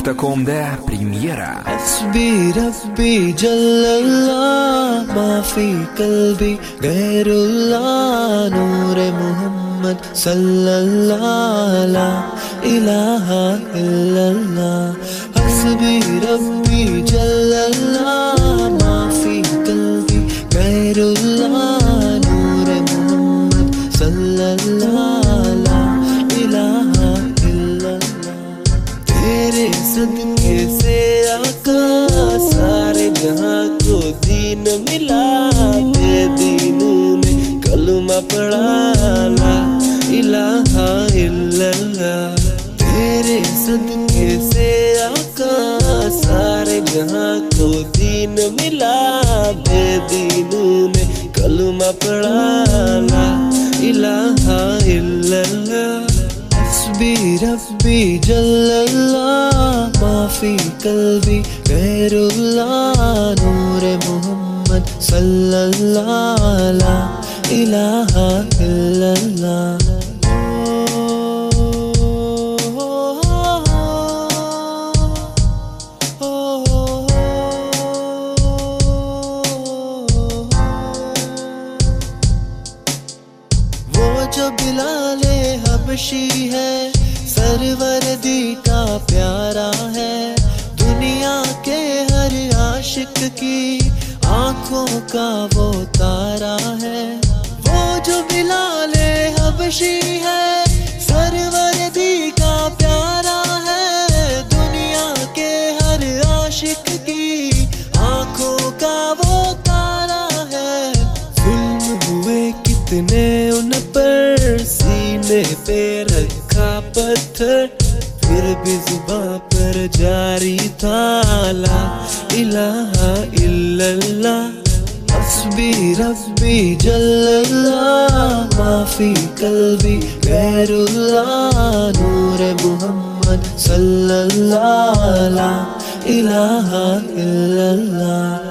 Radiorock.com-da pремьера. حسبي ربي جل الله ما في قلبي غير الله نور محمد صلى الله لا إله إلا الله حسبي ربي جل الله ما في قلبي غير الله نور محمد صلى الله لا إله إلا الله تیرے صدقے سے آقا سارے جہاں کو دین ملا بے دینوں نے کلمہ پڑھا لا الہ الا اللہ تیرے صدقے سے آقا سارے جہاں کو دین ملا بے دینوں نے کلمہ پڑھا لا الہ الا اللہ حسبي ربي جل الله ما في قلبي غير الله نور محمد صلى الله لا إله إلا الله وہ جو بلال حبشی ہے سروردی کا پیارا ہے دنیا کے ہر عاشق کی آنکھوں کا وہ تارا ہے وہ جو بلال حبشی ہے سروردی کا پیارا ہے دنیا کے ہر عاشق کی آنکھوں کا وہ تارا ہے ظلم ہوئے کتنے ان پر سینے پہ رکھا پتھر پھر بھی زباں پر جاری تھا لا الہ الا اللہ حسبی ربی جل اللہ ما فی قلبی غیر اللہ نور محمد صلی اللہ لا الہ الا اللہ